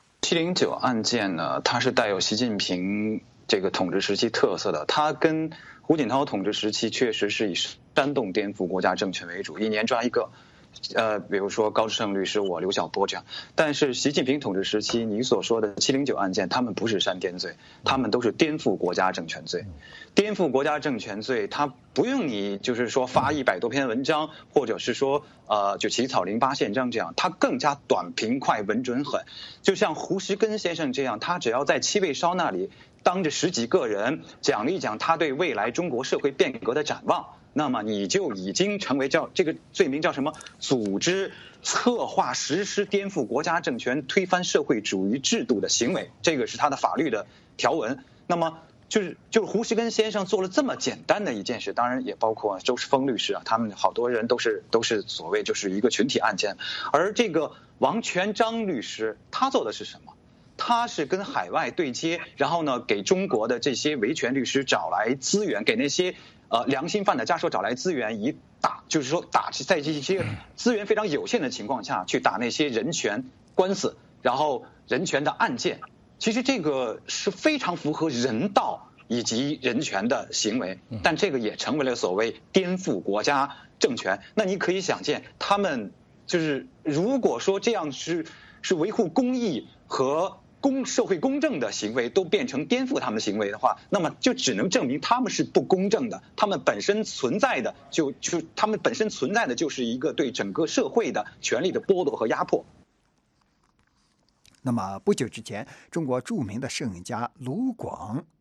：“709案件呢，它是带有习近平这个统治时期特色的，它跟胡锦涛统治时期确实是以煽动颠覆国家政权为主，1年抓1个。比如说高志胜律师，我刘晓波这样。但是习近平统治时期，你所说的709案件，他们不是煽颠罪，他们都是颠覆国家政权罪。颠覆国家政权罪，他不用你就是说发100多篇文章，或者是说就起草08宪章这样，他更加短平快稳准狠。就像胡石根先生这样，他只要在七位烧那里当着10几个人讲了一讲他对未来中国社会变革的展望，那么你就已经成为这个罪名叫什么？组织、策划、实施颠覆国家政权、推翻社会主义制度的行为，这个是他的法律的条文。那么就是胡石根先生做了这么简单的一件事，当然也包括周世峰律师他们好多人都是所谓就是一个群体案件。而这个王全璋律师他做的是什么？他是跟海外对接，然后呢给中国的这些维权律师找来资源，给那些良心犯的家属找来资源，就是说在这些资源非常有限的情况下去打那些人权官司，然后人权的案件。其实这个是非常符合人道以及人权的行为，但这个也成为了所谓颠覆国家政权。那你可以想见，他们就是如果说这样是维护公义和社会公正的行为都变成颠覆他们的行为的话，那么就只能证明他们是不公正的，他们本身存在的就是一个对整个社会的权利的剥夺和压迫。
那么不久之前，中国著名的摄影家卢广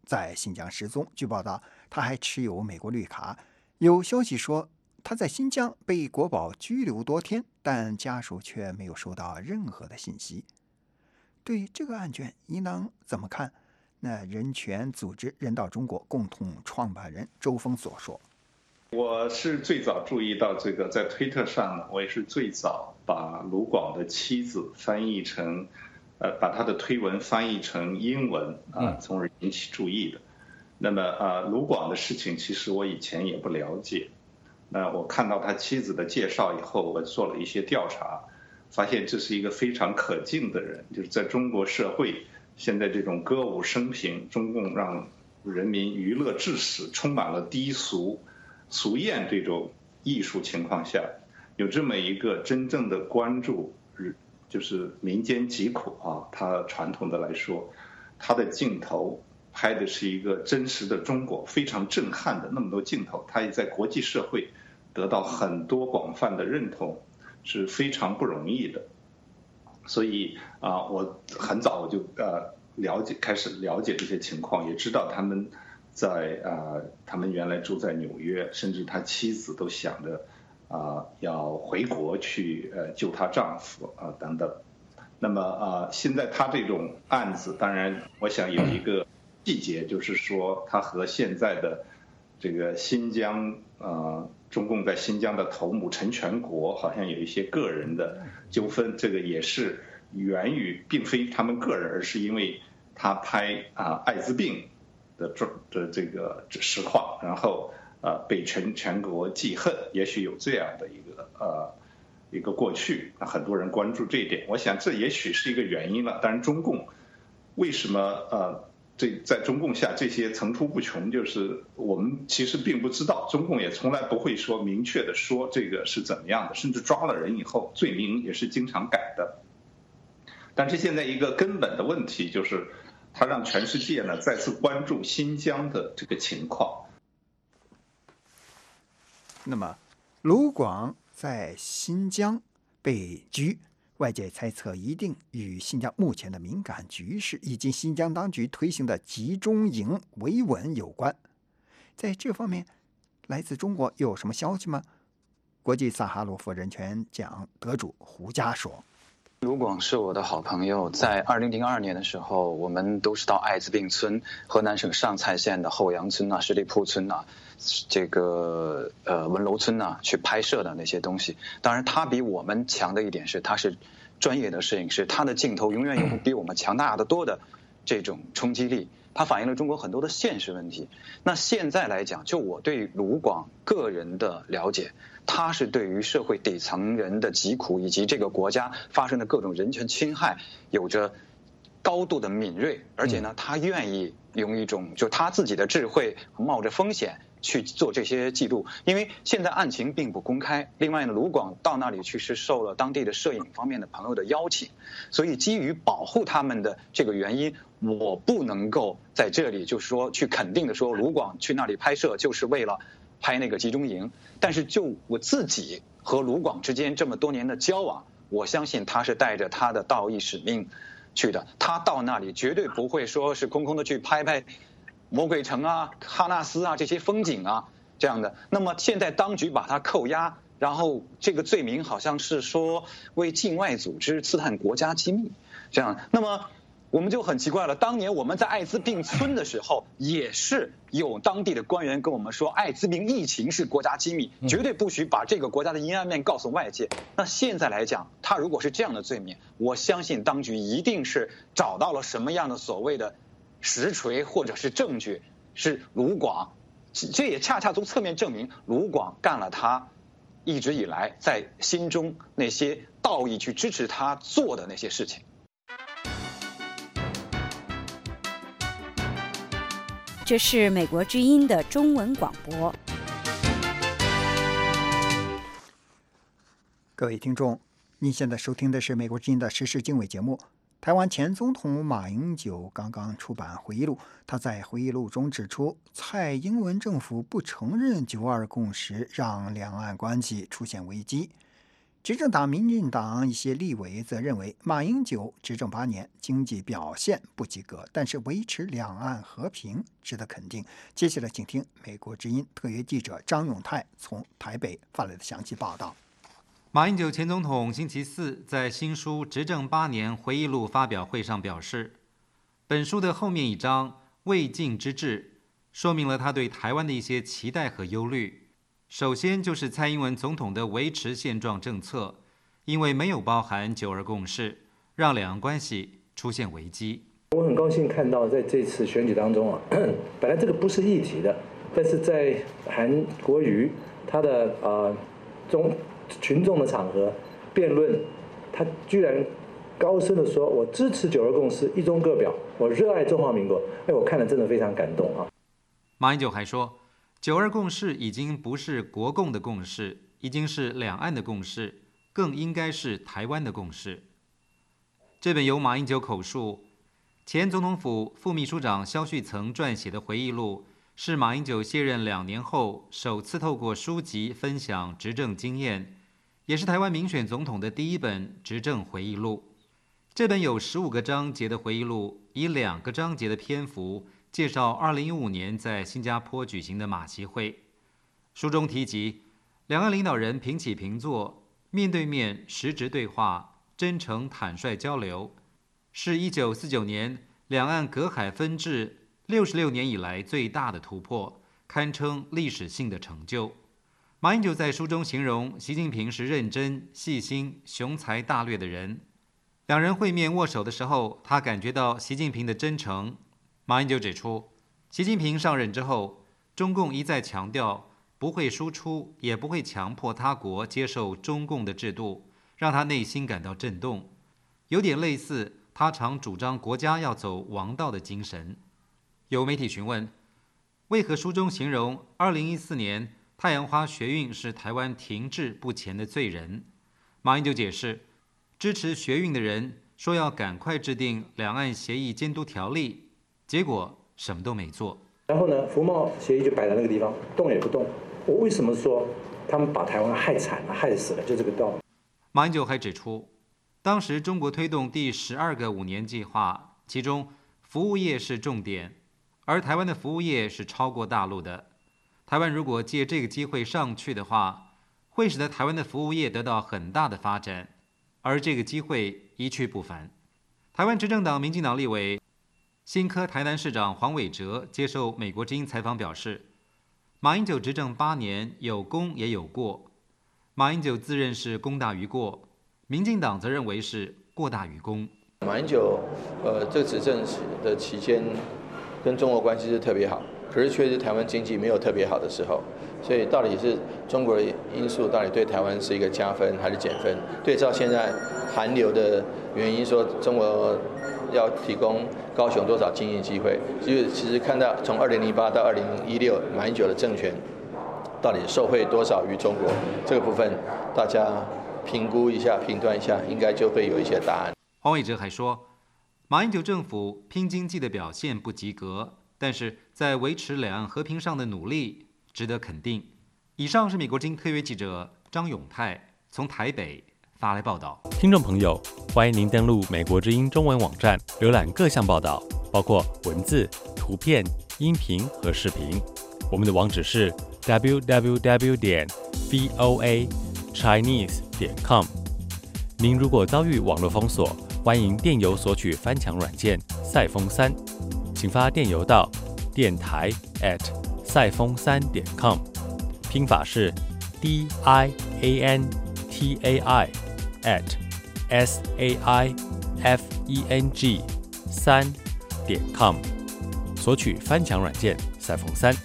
在新疆失踪。据报道，他还持有美国绿卡。有消息说他在新疆被国保拘留多天，但家属却没有收到任何的信息。对这个案件，应当怎么看？那人权组织人道中国共同创办人周峰所说：“
我是最早注意到这个，在推特上呢，我也是最早把卢广的妻子翻译成，把他的推文翻译成英文从而引起注意的。那么卢广的事情，其实我以前也不了解。那我看到他妻子的介绍以后，我做了一些调查，发现这是一个非常可敬的人，就是在中国社会现在这种歌舞升平，中共让人民娱乐至死，充满了低俗、俗艳这种艺术情况下，有这么一个真正的关注，就是民间疾苦啊。他传统的来说，他的镜头拍的是一个真实的中国，非常震撼的那么多镜头，他也在国际社会得到很多广泛的认同，是非常不容易的。所以我很早我就开始了解这些情况，也知道他们他们原来住在纽约，甚至他妻子都想着要回国去救她丈夫等等。那么现在他这种案子，当然我想有一个细节，就是说他和现在的这个新疆中共在新疆的头目陈全国好像有一些个人的纠纷，这个也是源于并非他们个人，而是因为他拍艾滋病的这个实况，然后被陈全国记恨，也许有这样的一个过去，很多人关注这一点。我想这也许是一个原因了。当然，中共为什么在中共下这些层出不穷，就是我们其实并不知道，中共也从来不会说明确的说这个是怎么样的，甚至抓了人以后，罪名也是经常改的。但是现在一个根本的问题就是，它让全世界呢再次关注新疆的这个情况。
那么，卢广在新疆被拘，外界猜测一定与新疆目前的敏感局势以及新疆当局推行的集中营维稳有关。在这方面，来自中国有什么消息吗？国际萨哈罗夫人权奖得主胡佳说：“
卢广是我的好朋友，在2002年的时候，我们都是到艾滋病村，河南省上蔡县的后杨村十里铺村这个文楼村去拍摄的那些东西。当然，他比我们强的一点是，他是专业的摄影师，他的镜头永远有比我们强大的多的这种冲击力。它反映了中国很多的现实问题。那现在来讲，就我对卢广个人的了解，他是对于社会底层人的疾苦以及这个国家发生的各种人权侵害有着高度的敏锐，而且呢，他愿意用一种就他自己的智慧，冒着风险去做这些记录。因为现在案情并不公开，另外呢，卢广到那里去是受了当地的摄影方面的朋友的邀请，所以基于保护他们的这个原因，我不能够在这里就是说去肯定的说卢广去那里拍摄就是为了拍那个集中营。但是就我自己和卢广之间这么多年的交往，我相信他是带着他的道义使命去的，他到那里绝对不会说是空空的去拍魔鬼城哈纳斯这些风景这样的。那么现在当局把他扣押，然后这个罪名好像是说为境外组织刺探国家机密这样。那么我们就很奇怪了，当年我们在艾滋病村的时候，也是有当地的官员跟我们说，艾滋病疫情是国家机密，绝对不许把这个国家的阴暗面告诉外界。那现在来讲，他如果是这样的罪名，我相信当局一定是找到了什么样的所谓的实锤或者是证据，是卢广，这也恰恰从侧面证明卢广干了他一直以来在心中那些道义去支持他做的那些事情。
这是美国之音的中文广播。
各位听众，您现在收听的是美国之音的时事经纬节目。台湾前总统马英九刚刚出版回忆录，他在回忆录中指出，蔡英文政府不承认9·2共识，让两岸关系出现危机。 执政党民进党一些立委则认为，马英九执政8年，经济表现不及格，但是维持两岸和平值得肯定。接下来请听美国之音特约记者张永泰从台北发来的详细报道。
马英九前总统星期四在新书《执政8年回忆录》发表会上表示，本书的后面一章未尽之志，说明了他对台湾的一些期待和忧虑。首先就是蔡英文总统的维持现状政策，因为没有包含9·2共识，让两岸关系出现危机。
我很高兴看到在这次选举当中啊，本来这个不是议题的，但是在韩国瑜他的群众的场合辩论，他居然高声的说：“我支持9·2共识，一中各表，我热爱中华民国。”我看了真的非常感动啊。
马英九还说，9·2共识已经不是国共的共识，已经是两岸的共识，更应该是台湾的共识。这本由马英九口述，前总统府副秘书长萧旭岑撰写的回忆录，是马英九卸任2年后首次透过书籍分享执政经验，也是台湾民选总统的第一本执政回忆录。这本有15个章节的回忆录，以2个章节的篇幅介绍2015年在新加坡举行的马习会。书中提及，两岸领导人平起平坐，面对面实质对话，真诚坦率交流，是1949年两岸隔海分治66年以来最大的突破，堪称历史性的成就。马英九在书中形容习近平是认真、细心、雄才大略的人。两人会面握手的时候，他感觉到习近平的真诚。马英九指出，习近平上任之后，中共一再强调不会输出，也不会强迫他国接受中共的制度，让他内心感到震动，有点类似他常主张国家要走王道的精神。有媒体询问，为何书中形容2014年太阳花学运是台湾停滞不前的罪人？马英九解释，支持学运的人说要赶快制定两岸协议监督条例，结果什么都没做。
然后呢，服贸协议就摆在那个地方，动也不动。我为什么说他们把台湾害惨了、害死了？就这个道理。
马英九还指出，当时中国推动第12个5年计划，其中服务业是重点，而台湾的服务业是超过大陆的。台湾如果借这个机会上去的话，会使得台湾的服务业得到很大的发展，而这个机会一去不返。台湾执政党民进党立委新科台南市长黄伟哲接受美国之音采访表示，马英九执政8年，有功也有过。马英九自认是功大于过，民进党则认为是过大于功。
马英九这个执政的期间跟中国关系是特别好，可是确实台湾经济没有特别好的时候，所以到底是中国的因素到底对台湾是一个加分还是减分？对照现在韩流的原因，说中国要提供高雄多少经济机会，其实看到从2008到2016马英九的政权到底受惠多少于中国，这个部分大家评估一下、评断一下，应该就会有一些答案。
黄伟哲还说，马英九政府拼经济的表现不及格，但是在维持两岸和平上的努力值得肯定。以上是美国之音特约记者张永泰从台北发来报道。
听众朋友，欢迎您登录美国之音中文网站，浏览各项报道，包括文字、图片、音频和视频。我们的网址是 www.voachinese.com。您如果遭遇网络封锁，欢迎电邮索取翻墙软件赛风3，请发电邮到电台@赛风3.com，拼法是 DIANTAI@SAIFENG3.com， 索取翻墙软件赛风3。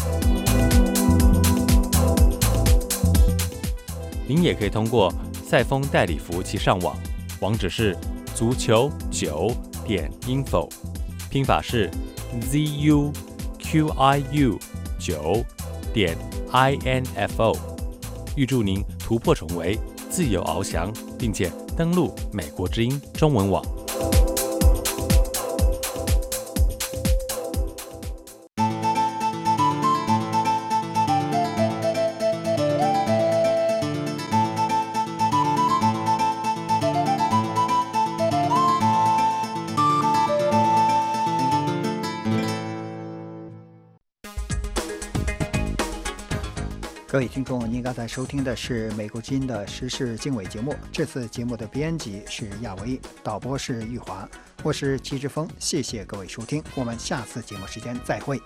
您也可以通过赛风代理服务器上网，网址是足球9.info， 拼法是 ZUQIU9.info。预祝您突破重围，自由翱翔，并且登录美国之音中文网。
各位听众，您刚才收听的是美国之音的时事经纬节目。这次节目的编辑是亚维，导播是玉华，我是齐志峰。谢谢各位收听，我们下次节目时间再会。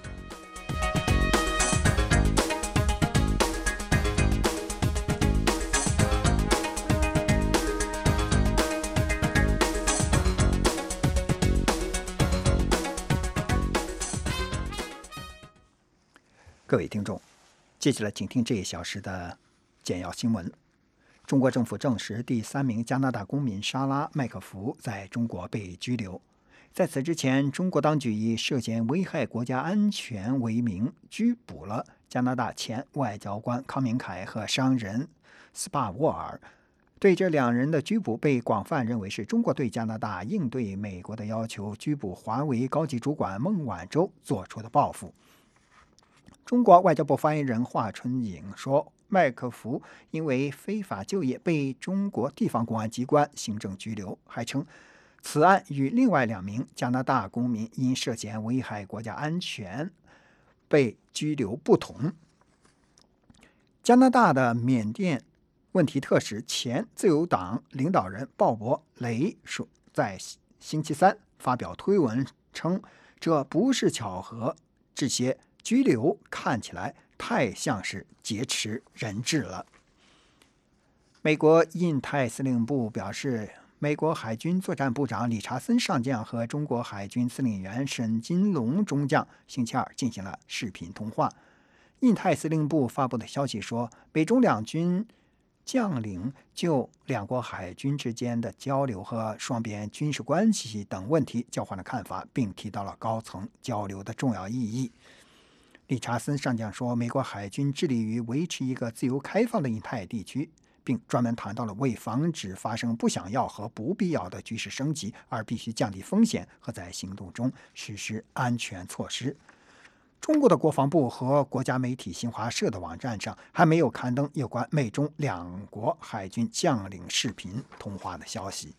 各位听众，接下来请听这一小时的简要新闻。中国政府证实，第3名加拿大公民莎拉·麦克福在中国被拘留。在此之前，中国当局以涉嫌危害国家安全为名，拘捕了加拿大前外交官康明凯和商人斯帕沃尔。对这2人的拘捕被广泛认为是中国对加拿大应对美国的要求拘捕华为高级主管孟晚舟做出的报复。中国外交部发言人华春莹说，麦克福因为非法就业被中国地方公安机关行政拘留，还称此案与另外2名加拿大公民因涉嫌危害国家安全被拘留不同。加拿大的缅甸问题特使、前自由党领导人鲍勃·雷在星期3发表推文称，这不是巧合，这些拘留看起来太像是劫持人质了。美国印太司令部表示，美国海军作战部长理查森上将和中国海军司令员沈金龙中将星期2进行了视频通话。印太司令部发布的消息说，美中两军将领就两国海军之间的交流和双边军事关系等问题交换了看法，并提到了高层交流的重要意义。理查森上将说，美国海军致力于维持一个自由开放的印太地区，并专门谈到了为防止发生不想要和不必要的局势升级而必须降低风险和在行动中实施安全措施。中国的国防部和国家媒体新华社的网站上还没有刊登有关美中两国海军将领视频通话的消息。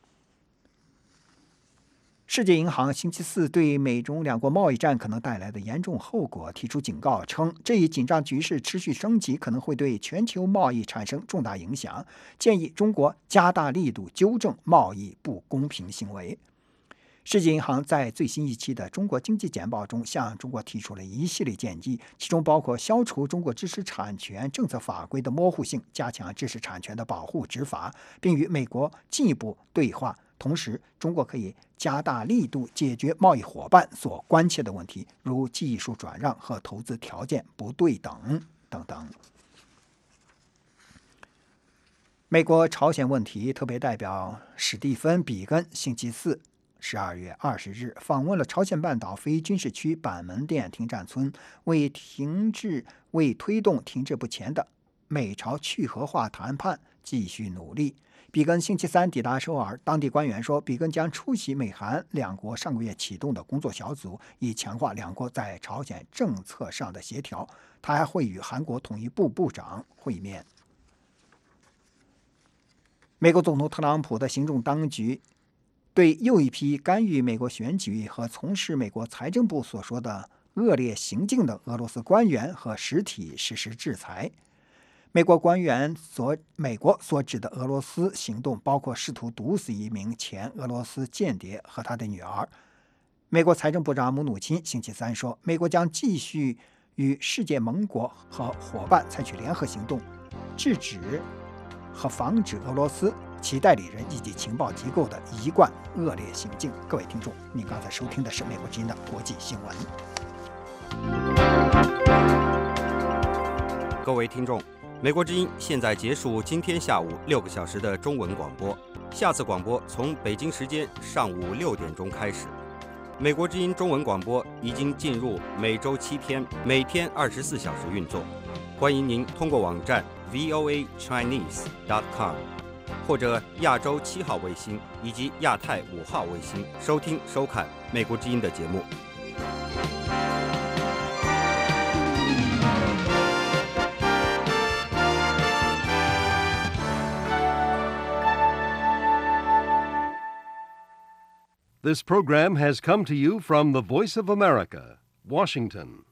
世界银行星期4对美中两国贸易战可能带来的严重后果提出警告，称这一紧张局势持续升级可能会对全球贸易产生重大影响，建议中国加大力度纠正贸易不公平行为。世界银行在最新一期的中国经济简报中向中国提出了一系列建议，其中包括消除中国知识产权政策法规的模糊性，加强知识产权的保护执法，并与美国进一步对话。同时，中国可以加大力度解决贸易伙伴所关切的问题，如技术转让和投资条件不对等等等。美国朝鲜问题特别代表史蒂芬·比根星期4 12月20日访问了朝鲜半岛非军事区板门店停战村，为推动停滞不前的美朝去核化谈判继续努力。比根星期3抵达首尔，当地官员说，比根将出席美韩两国上个月启动的工作小组，以强化两国在朝鲜政策上的协调。他还会与韩国统一部部长会面。美国总统特朗普的行政当局对又一批干预美国选举和从事美国财政部所说的恶劣行径的俄罗斯官员和实体实施制裁。美国所指的俄罗斯行动包括试图毒死一名前俄罗斯间谍和他的女儿。美国财政部长姆努钦星期3说，美国将继续与世界盟国和伙伴采取联合行动，制止和防止俄罗斯其代理人以及情报机构的一贯恶劣行径。各位听众，您刚才收听的是美国之音的国际新闻。
各位听众，美国之音现在结束今天下午6个小时的中文广播，下次广播从北京时间上午6点钟开始。美国之音中文广播已经进入每周7天，每天24小时运作。欢迎您通过网站 voachinese.com 或者亚洲7号卫星以及亚太5号卫星收听收看美国之音的节目。
This program has come to you from the Voice of America, Washington.